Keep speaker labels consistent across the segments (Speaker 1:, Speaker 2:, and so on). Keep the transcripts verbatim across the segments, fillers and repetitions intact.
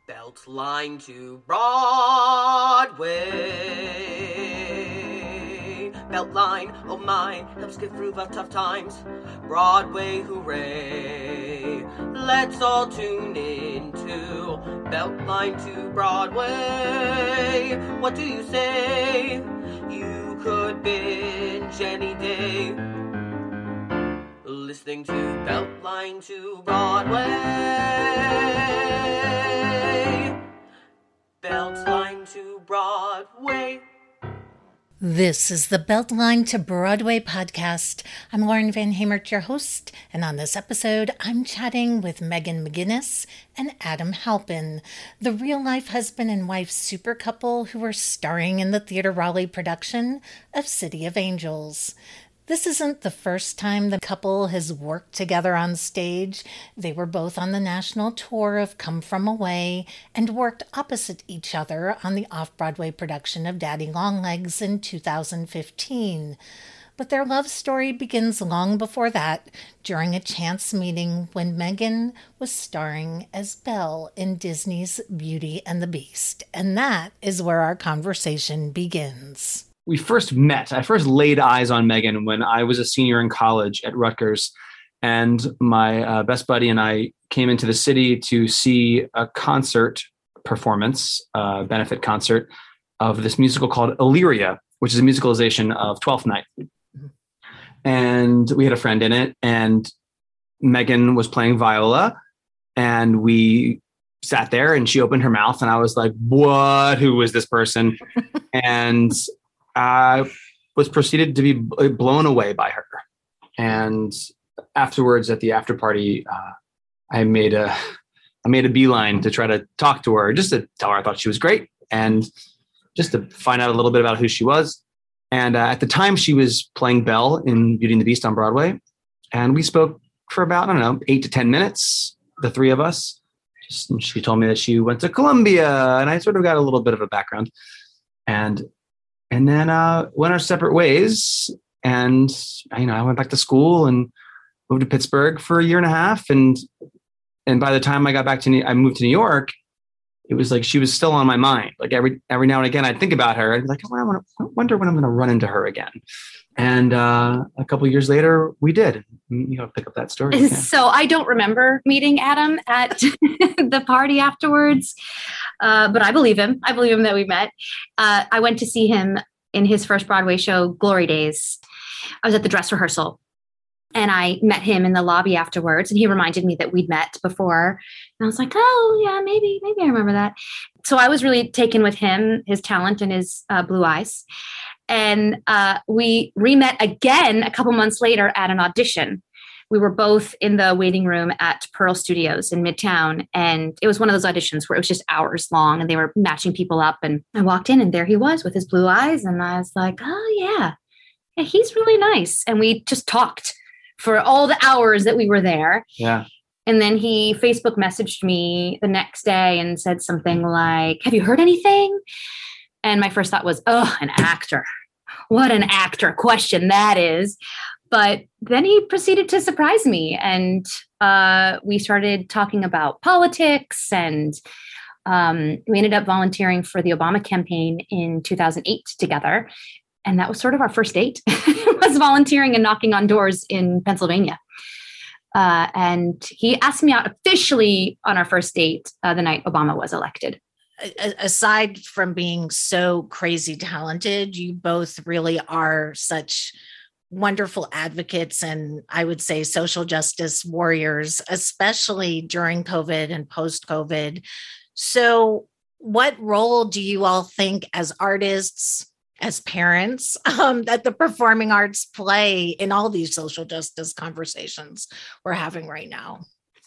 Speaker 1: Beltline to Broadway. Beltline, oh my, helps get through the tough times. Broadway, hooray. Let's all tune in to Beltline to Broadway. What do you say? You could binge any day, listening to Beltline to Broadway. Beltline to Broadway.
Speaker 2: This is the Beltline to Broadway podcast. I'm Lauren Van Hamert, your host, and on this episode, I'm chatting with Megan McGinnis and Adam Halpin, the real-life husband and wife super couple who are starring in the Theatre Raleigh production of City of Angels. This isn't the first time the couple has worked together on stage. They were both on the national tour of Come From Away and worked opposite each other on the off-Broadway production of Daddy Longlegs in two thousand fifteen. But their love story begins long before that, during a chance meeting when Megan was starring as Belle in Disney's Beauty and the Beast. And that is where our conversation begins.
Speaker 3: We first met, I first laid eyes on Megan when I was a senior in college at Rutgers. And my uh, best buddy and I came into the city to see a concert performance, a benefit concert of this musical called Illyria, which is a musicalization of Twelfth Night. And we had a friend in it, and Megan was playing viola, and we sat there and she opened her mouth and I was like, what, who is this person? And I was proceeded to be blown away by her. And afterwards at the after party, uh, I made a, I made a beeline to try to talk to her, just to tell her I thought she was great and just to find out a little bit about who she was. And uh, at the time she was playing Belle in Beauty and the Beast on Broadway. And we spoke for about, I don't know, eight to ten minutes, the three of us. Just, she told me that she went to Columbia, and I sort of got a little bit of a background. And And then uh, went our separate ways. And, you know, I went back to school and moved to Pittsburgh for a year and a half. And and by the time I got back to New- I moved to New York, it was like she was still on my mind. Like every every now and again, I'd think about her. I'd be like, oh, I, wanna, I wonder when I'm going to run into her again. And uh, a couple of years later, we did. You know, pick up that story. Yeah.
Speaker 4: So I don't remember meeting Adam at the party afterwards, uh, but I believe him. I believe him that we met. Uh, I went to see him in his first Broadway show, Glory Days. I was at the dress rehearsal, and I met him in the lobby afterwards, and he reminded me that we'd met before. And I was like, oh, yeah, maybe, maybe I remember that. So I was really taken with him, his talent, and his uh, blue eyes. And uh, we re-met again a couple months later at an audition. We were both in the waiting room at Pearl Studios in Midtown. And it was one of those auditions where it was just hours long and they were matching people up. And I walked in and there he was with his blue eyes. And I was like, oh, yeah, yeah, he's really nice. And we just talked for all the hours that we were there.
Speaker 3: Yeah.
Speaker 4: And then he Facebook messaged me the next day and said something like, have you heard anything? And my first thought was, oh, an actor. What an actor question that is. But then he proceeded to surprise me. And uh, we started talking about politics. And um, we ended up volunteering for the Obama campaign in two thousand eight together. And that was sort of our first date. was volunteering and knocking on doors in Pennsylvania. Uh, and he asked me out officially on our first date uh, the night Obama was elected.
Speaker 2: Aside from being so crazy talented, you both really are such wonderful advocates and I would say social justice warriors, especially during COVID and post-COVID. So what role do you all think as artists, as parents, um, that the performing arts play in all these social justice conversations we're having right now?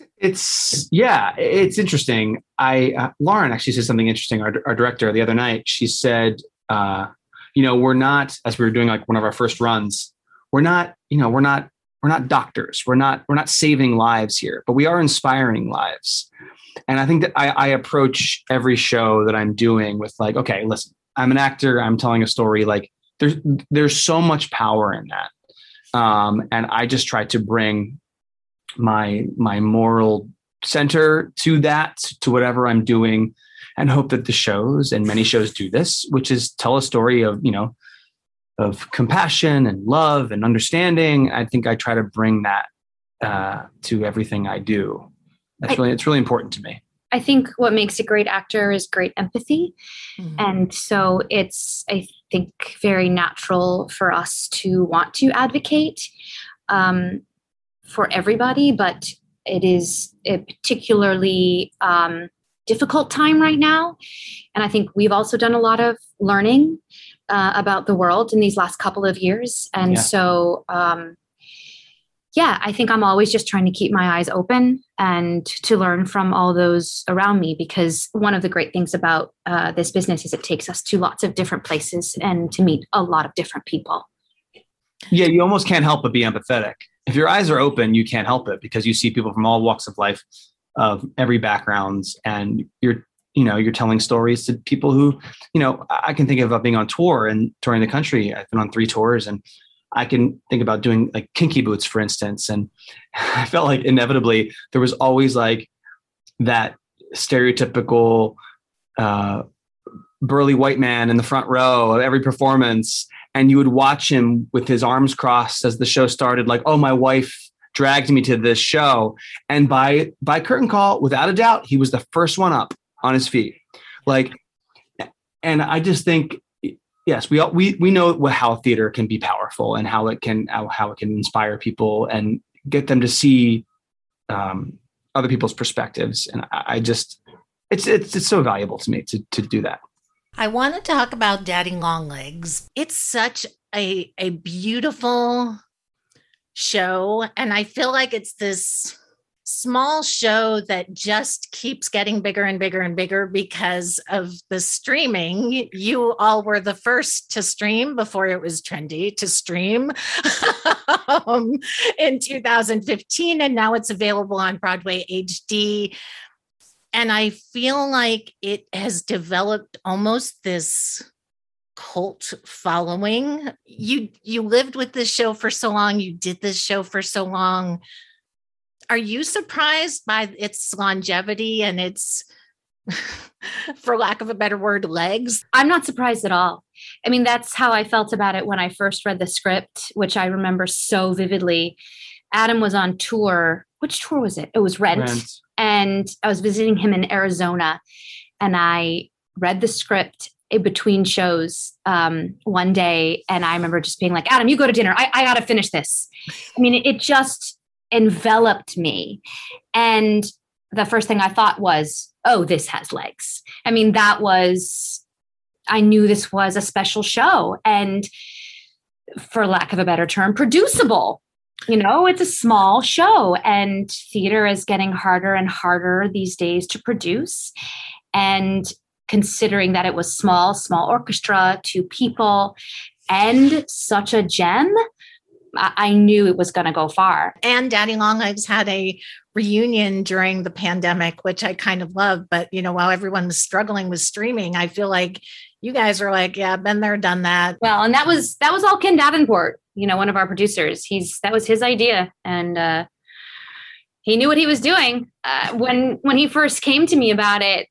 Speaker 3: It's, yeah, it's interesting. I, uh, Lauren actually said something interesting, our, our director, the other night. She said, uh, you know, we're not, as we were doing like one of our first runs, we're not, you know, we're not, we're not doctors. We're not, we're not saving lives here, but we are inspiring lives. And I think that I, I approach every show that I'm doing with like, okay, listen, I'm an actor. I'm telling a story. Like there's, there's so much power in that. Um, and I just try to bring my, my moral center to that, to whatever I'm doing, and hope that the shows, and many shows do this, which is tell a story of, you know, of compassion and love and understanding. I think I try to bring that uh, to everything I do. That's
Speaker 4: I,
Speaker 3: really, it's really important to me.
Speaker 4: I think what makes a great actor is great empathy. Mm-hmm. And so it's, I think, very natural for us to want to advocate um, for everybody, but it is a particularly um, difficult time right now. And I think we've also done a lot of learning uh, about the world in these last couple of years. And yeah. so, um, yeah, I think I'm always just trying to keep my eyes open and to learn from all those around me, because one of the great things about uh, this business is it takes us to lots of different places and to meet a lot of different people.
Speaker 3: Yeah, you almost can't help but be empathetic. If your eyes are open, you can't help it, because you see people from all walks of life, of every backgrounds, and you're, you know, you're telling stories to people who, you know, I can think of being on tour and touring the country. I've been on three tours, and I can think about doing like Kinky Boots, for instance. And I felt like inevitably there was always like that stereotypical uh, burly white man in the front row of every performance. And you would watch him with his arms crossed as the show started, like, oh, my wife dragged me to this show. And by, by curtain call, without a doubt, he was the first one up on his feet. Like, and I just think, yes, we all, we we know how theater can be powerful, and how it can how, how it can inspire people and get them to see um, other people's perspectives. And I, I just, it's it's it's so valuable to me to to do that.
Speaker 2: I want to talk about Daddy Longlegs. It's such a a beautiful show, and I feel like it's this small show that just keeps getting bigger and bigger and bigger because of the streaming. You all were the first to stream before it was trendy to stream um, in two thousand fifteen, and now it's available on Broadway H D. And I feel like it has developed almost this cult following. You you lived with this show for so long. You did this show for so long. Are you surprised by its longevity and its, for lack of a better word, legs?
Speaker 4: I'm not surprised at all. I mean, that's how I felt about it when I first read the script, which I remember so vividly. Adam was on tour. Which tour was it? It was Rent. Rent. And I was visiting him in Arizona, and I read the script in between shows um, one day. And I remember just being like, Adam, you go to dinner. I, I got to finish this. I mean, it, it just enveloped me. And the first thing I thought was, oh, this has legs. I mean, that was, I knew this was a special show, and for lack of a better term, producible. You know, it's a small show, and theater is getting harder and harder these days to produce. And considering that it was small, small orchestra, two people, and such a gem, I knew it was going to go far.
Speaker 2: And Daddy Longlegs had a reunion during the pandemic, which I kind of love. But, you know, while everyone was struggling with streaming, I feel like you guys are like, yeah, been there, done that.
Speaker 4: Well, and that was that was all Ken Davenport, you know, one of our producers. He's that was his idea. And uh, he knew what he was doing. Uh, when when he first came to me about it,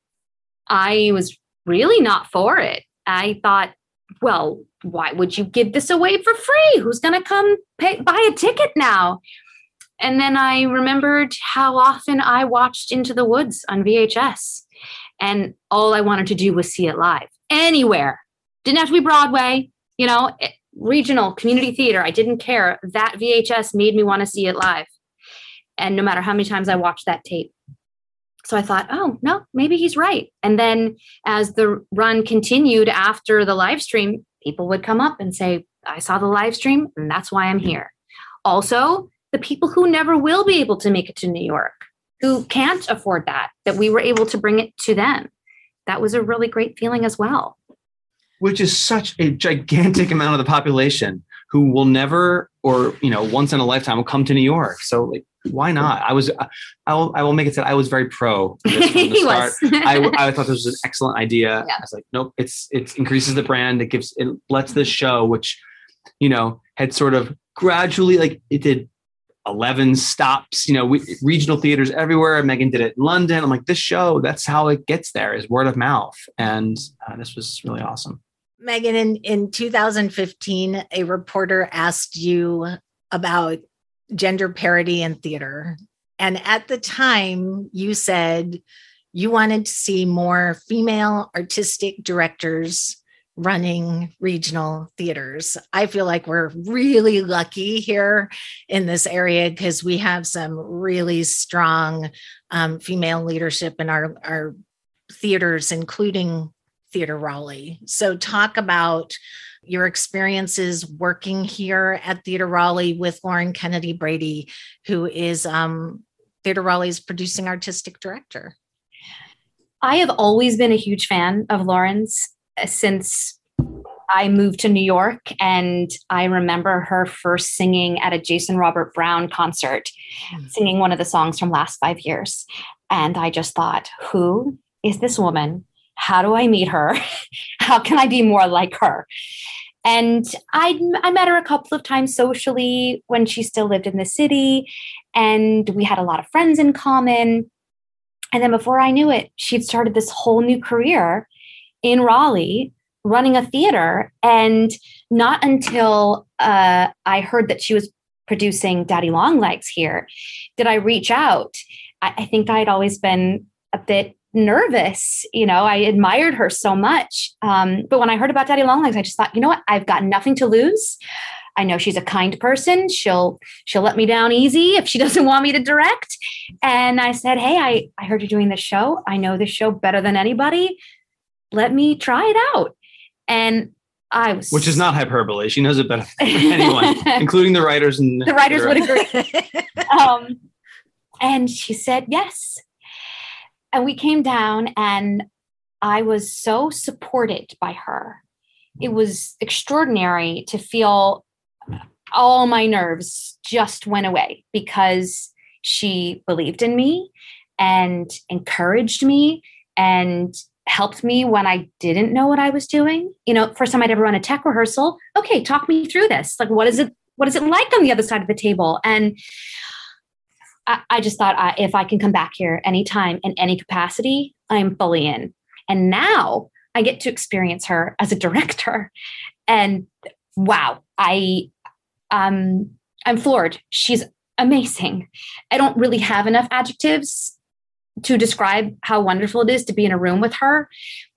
Speaker 4: I was really not for it. I thought, well, why would you give this away for free? Who's going to come pay, buy a ticket now? And then I remembered how often I watched Into the Woods on V H S. And all I wanted to do was see it live. Anywhere. Didn't have to be Broadway, you know, regional, community theater. I didn't care. That V H S made me want to see it live. And no matter how many times I watched that tape. So I thought, oh, no, maybe he's right. And then as the run continued after the live stream, people would come up and say, I saw the live stream, and that's why I'm here. Also, the people who never will be able to make it to New York, who can't afford that, that we were able to bring it to them. That was a really great feeling as well.
Speaker 3: Which is such a gigantic amount of the population who will never, or, you know, once in a lifetime will come to New York. So like, why not? I was, I will, I will make it that I was very pro this from the start. I, I thought this was an excellent idea. Yeah. I was like, nope, it's, it increases the brand. It gives, it lets this show, which, you know, had sort of gradually, like it did eleven stops, you know, we, regional theaters everywhere. Megan did it in London. I'm like, this show, that's how it gets there, is word of mouth. And uh, this was really awesome.
Speaker 2: Megan, in, in two thousand fifteen, a reporter asked you about gender parity in theater. And at the time, you said you wanted to see more female artistic directors running regional theaters. I feel like we're really lucky here in this area because we have some really strong um, female leadership in our, our theaters, including Theater Raleigh. So talk about your experiences working here at Theater Raleigh with Lauren Kennedy Brady, who is um, Theater Raleigh's producing artistic director.
Speaker 4: I have always been a huge fan of Lauren's since I moved to New York, and I remember her first singing at a Jason Robert Brown concert, mm. singing one of the songs from Last Five Years. And I just thought, who is this woman? How do I meet her? How can I be more like her? And I, I met her a couple of times socially when she still lived in the city, and we had a lot of friends in common. And then before I knew it, she'd started this whole new career in Raleigh, running a theater. And not until uh, I heard that she was producing Daddy Longlegs here did I reach out. I, I think I'd always been a bit nervous. You know, I admired her so much. Um, but when I heard about Daddy Longlegs, I just thought, you know what? I've got nothing to lose. I know she's a kind person. She'll she'll let me down easy if she doesn't want me to direct. And I said, hey, I, I heard you're doing this show. I know this show better than anybody. Let me try it out. And I was...
Speaker 3: Which is not hyperbole. She knows it better than anyone, including the writers. And
Speaker 4: the writers would agree. um, and she said yes. And we came down, and I was so supported by her. It was extraordinary to feel all my nerves just went away because she believed in me and encouraged me and helped me when I didn't know what I was doing. You know, first time I'd ever run a tech rehearsal. Okay, talk me through this. Like, what is it? What is it like on the other side of the table? And I, I just thought, uh, if I can come back here anytime in any capacity, I'm fully in. And now I get to experience her as a director. And wow, I, um, I'm floored. She's amazing. I don't really have enough adjectives to describe how wonderful it is to be in a room with her.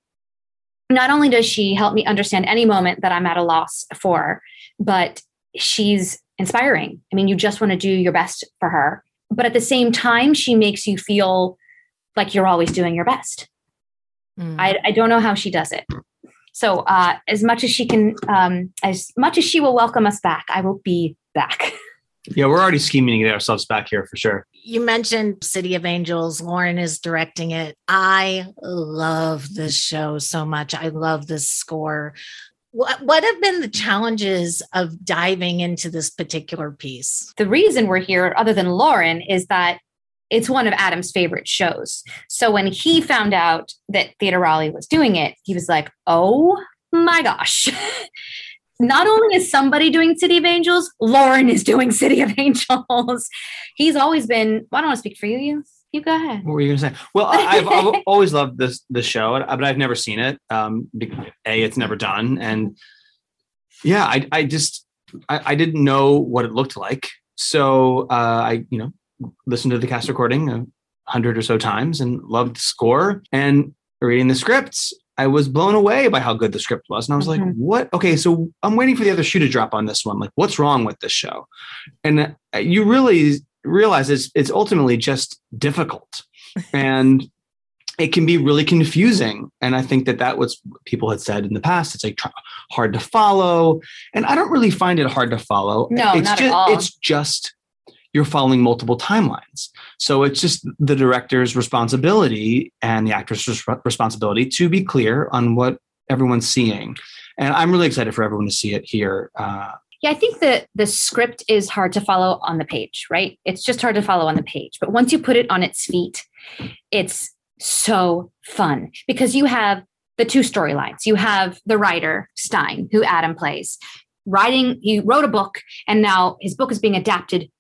Speaker 4: Not only does she help me understand any moment that I'm at a loss for, but she's inspiring. I mean, you just want to do your best for her. But at the same time, she makes you feel like you're always doing your best. Mm. I, I don't know how she does it. So uh, as much as she can, um, as much as she will welcome us back, I will be back.
Speaker 3: Yeah, we're already scheming to get ourselves back here for sure.
Speaker 2: You mentioned City of Angels. Lauren is directing it. I love this show so much. I love this score. What, what have been the challenges of diving into this particular piece?
Speaker 4: The reason we're here, other than Lauren, is that it's one of Adam's favorite shows. So when he found out that Theater Raleigh was doing it, he was like, oh my gosh. Not only is somebody doing City of Angels, Lauren is doing City of Angels. He's always been, well, I don't want to speak for you. You, you go ahead.
Speaker 3: What were you going to say? Well, I've, I've always loved this this show, but I've never seen it. Um, A, it's never done. And yeah, I, I just, I, I didn't know what it looked like. So uh, I, you know, listened to the cast recording a hundred or so times and loved the score, and reading the scripts, I was blown away by how good the script was. And I was mm-hmm. like, what? Okay, so I'm waiting for the other shoe to drop on this one. Like, what's wrong with this show? And you really realize it's, it's ultimately just difficult. And it can be really confusing. And I think that that was what people had said in the past. It's like tr- hard to follow. And I don't really find it hard to follow.
Speaker 4: No,
Speaker 3: it's
Speaker 4: not
Speaker 3: just,
Speaker 4: at all.
Speaker 3: It's just you're following multiple timelines. So it's just the director's responsibility and the actor's res- responsibility to be clear on what everyone's seeing. And I'm really excited for everyone to see it here. Uh,
Speaker 4: yeah, I think that the script is hard to follow on the page, right? It's just hard to follow on the page. But once you put it on its feet, it's so fun because you have the two storylines. You have the writer, Stein, who Adam plays. Writing, he wrote a book, and now his book is being adapted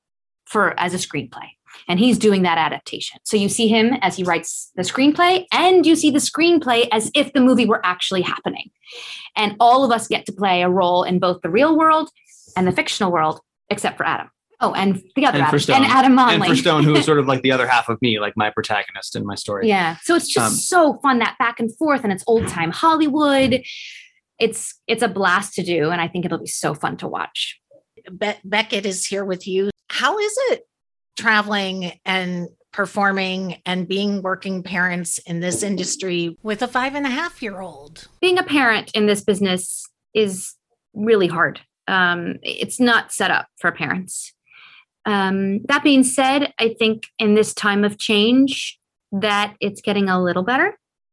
Speaker 4: for as a screenplay. And he's doing that adaptation. So you see him as he writes the screenplay, and you see the screenplay as if the movie were actually happening. And all of us get to play a role in both the real world and the fictional world, except for Adam. Oh, and the other
Speaker 3: and
Speaker 4: Adam,
Speaker 3: Stone.
Speaker 4: and Adam Monley.
Speaker 3: And for Stone, who is sort of like the other half of me, like my protagonist in my story.
Speaker 4: Yeah. So it's just
Speaker 3: Um,
Speaker 4: so fun, that back and forth, and it's old time Hollywood. It's it's a blast to do, and I think it'll be so fun to watch.
Speaker 2: Be- Beckett is here with you. How is it traveling and performing and being working parents in this industry with a five and a half year old?
Speaker 4: Being a parent in this business is really hard. Um, it's not set up for parents. Um, that being said, I think in this time of change that it's getting a little better.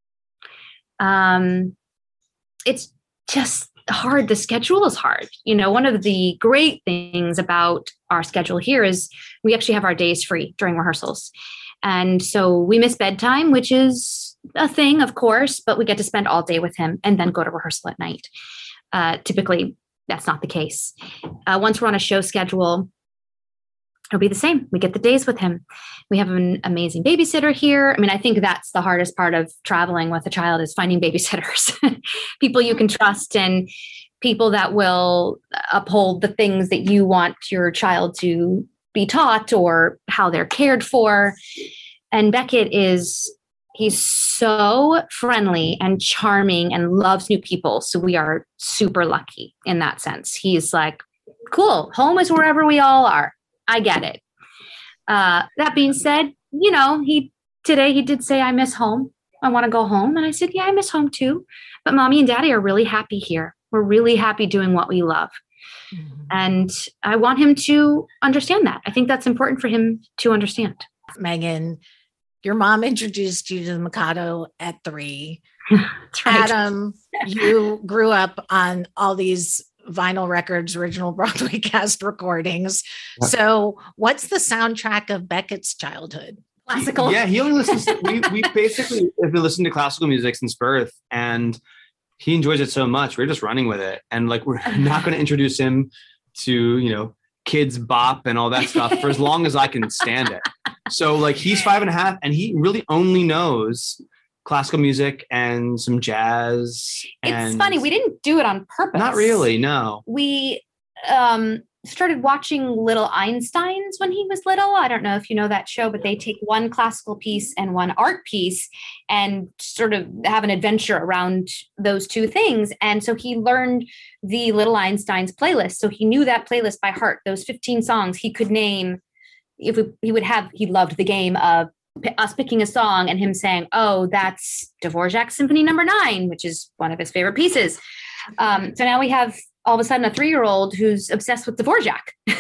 Speaker 4: Um, it's just hard. The schedule is hard. You know, one of the great things about our schedule here is we actually have our days free during rehearsals. And so we miss bedtime, which is a thing, of course, but we get to spend all day with him and then go to rehearsal at night. Uh, typically, that's not the case. Uh, once we're on a show schedule, it'll be the same. We get the days with him. We have an amazing babysitter here. I mean, I think that's the hardest part of traveling with a child is finding babysitters, people you can trust and people that will uphold the things that you want your child to be taught or how they're cared for. And Beckett is, he's so friendly and charming and loves new people. So we are super lucky in that sense. He's like, cool, home is wherever we all are. I get it. Uh, that being said, you know, he today he did say, I miss home. I want to go home. And I said, yeah, I miss home too. But mommy and daddy are really happy here. We're really happy doing what we love. Mm-hmm. And I want him to understand that. I think that's important for him to understand.
Speaker 2: Megan, your mom introduced you to the Mikado at three.
Speaker 4: That's right.
Speaker 2: Adam, you grew up on all these vinyl records, original Broadway cast recordings.
Speaker 3: Yep.
Speaker 2: So what's the soundtrack of Beckett's childhood?
Speaker 4: Classical.
Speaker 3: Yeah, he only listens to, we, we basically have been listening to classical music since birth, and he enjoys it so much. We're just running with it. And like, we're not going to introduce him to, you know, kids bop and all that stuff for as long as I can stand it. So like, he's five and a half and he really only knows classical music and some jazz. And
Speaker 4: it's funny. We didn't do it on purpose.
Speaker 3: Not really. No.
Speaker 4: We um, started watching Little Einsteins when he was little. I don't know if you know that show, but they take one classical piece and one art piece and sort of have an adventure around those two things. And so he learned the Little Einsteins playlist. So he knew that playlist by heart. Those fifteen songs he could name. If we, he would have, he loved the game of us picking a song and him saying, oh, that's Dvorak Symphony Number Nine, which is one of his favorite pieces. Um, so now we have all of a sudden a three-year-old who's obsessed with Dvorak.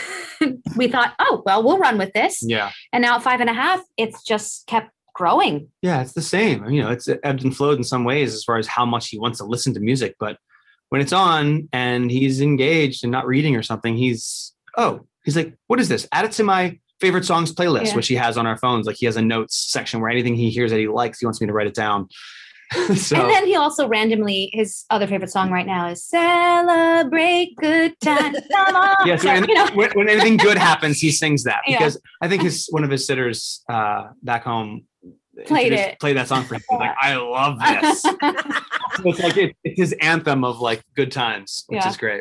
Speaker 4: We thought, oh, well, we'll run with this.
Speaker 3: Yeah.
Speaker 4: And now at five and a half, it's just kept growing.
Speaker 3: Yeah, it's the same. You know, it's ebbed and flowed in some ways as far as how much he wants to listen to music. But when it's on and he's engaged and not reading or something, he's, oh, he's like, what is this? Add it to my favorite songs playlist,
Speaker 4: Yeah.
Speaker 3: which he has on our phones. Like he has a notes section where anything he hears that he likes, he wants me to write it down. So,
Speaker 4: and then he also randomly, his other favorite song right now is Celebrate Good Times. Come on.
Speaker 3: yeah, so when,
Speaker 4: You know?
Speaker 3: when, when anything good happens, he sings that
Speaker 4: Yeah.
Speaker 3: because I think his one of his sitters uh, back home
Speaker 4: Played
Speaker 3: introduced-
Speaker 4: it.
Speaker 3: Played that song for him. Like, I love this. So it's like it, it's his anthem of like good times, which
Speaker 4: Yeah.
Speaker 3: is great.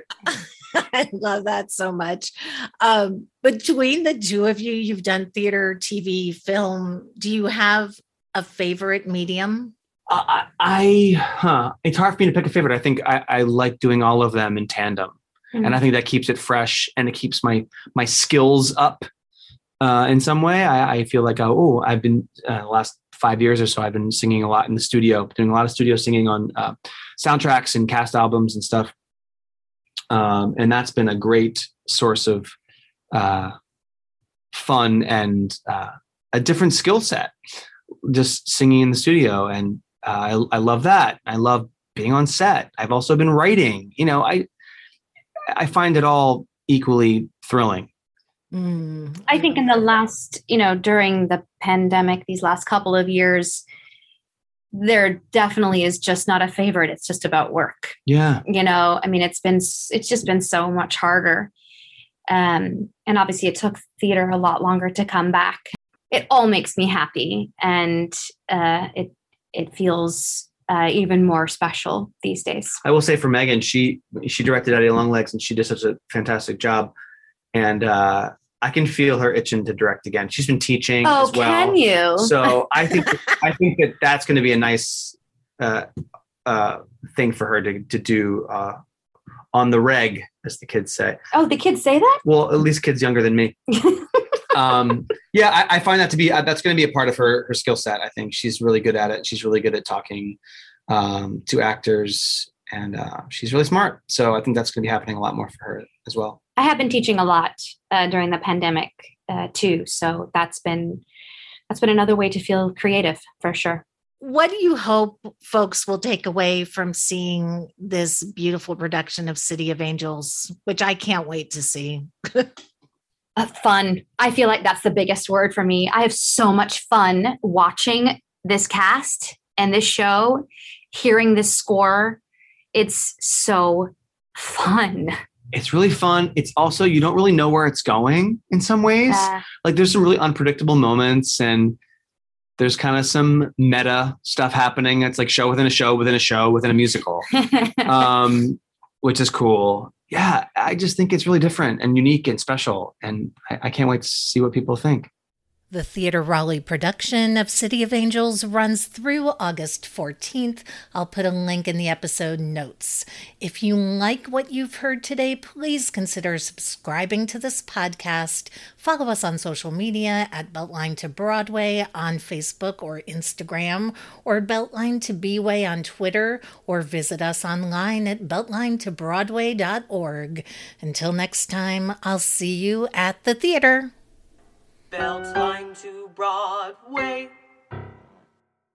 Speaker 2: I love that so much. Um, between the two of you, you've done theater, T V, film. Do you have a favorite medium?
Speaker 3: Uh, I, I huh, it's hard for me to pick a favorite. I think I, I like doing all of them in tandem,
Speaker 4: Mhm.
Speaker 3: and I think that keeps it fresh and it keeps my my skills up uh, in some way. I, I feel like oh, I've been uh, the last five years or so. I've been singing a lot in the studio, doing a lot of studio singing on uh, soundtracks and cast albums and stuff. Um, and that's been a great source of uh, fun and uh, a different skill set, just singing in the studio. And uh, I, I love that. I love being on set. I've also been writing, you know, I, I find it all equally thrilling.
Speaker 2: Mm.
Speaker 4: I think in the last, you know, during the pandemic, these last couple of years, there definitely is just not a favorite. It's just about work.
Speaker 3: Yeah.
Speaker 4: You know, I mean, it's been, it's just been so much harder. Um, and obviously it took theater a lot longer to come back. It all makes me happy, and uh, it it feels uh, even more special these days.
Speaker 3: I will say for Megan, she she directed Eddie Longlegs, and she did such a fantastic job. And uh, I can feel her itching to direct again. She's been teaching
Speaker 4: oh,
Speaker 3: as well.
Speaker 4: Can you?
Speaker 3: So I think I think that that's going to be a nice uh, uh, thing for her to to do uh, on the reg, as the kids say.
Speaker 4: Oh, the kids say that?
Speaker 3: Well, at least kids younger than me. um, yeah, I, I find that to be uh, that's going to be a part of her her skill set. I think she's really good at it. She's really good at talking um, to actors, and uh, she's really smart. So I think that's going to be happening a lot more for her as well.
Speaker 4: I have been teaching a lot uh, during the pandemic uh, too, so that's been that's been another way to feel creative for sure.
Speaker 2: What do you hope folks will take away from seeing this beautiful production of City of Angels, which I can't wait to see?
Speaker 4: Uh, fun. I feel like that's the biggest word for me. I have so much fun watching this cast and this show, hearing this score. It's so fun.
Speaker 3: It's really fun. It's also, you don't really know where it's going in some ways.
Speaker 4: Uh,
Speaker 3: like there's some really unpredictable moments, and there's kind of some meta stuff happening. It's like show within a show, within a show, within a musical, um, which is cool. Yeah, I just think it's really different and unique and special. And I, I can't wait to see what people think.
Speaker 2: The Theatre Raleigh production of City of Angels runs through August fourteenth. I'll put a link in the episode notes. If you like what you've heard today, please consider subscribing to this podcast. Follow us on social media at Beltline to Broadway on Facebook or Instagram, or Beltline to B-Way on Twitter, or visit us online at beltline to broadway dot org. Until next time, I'll see you at the theater.
Speaker 1: Beltline to Broadway.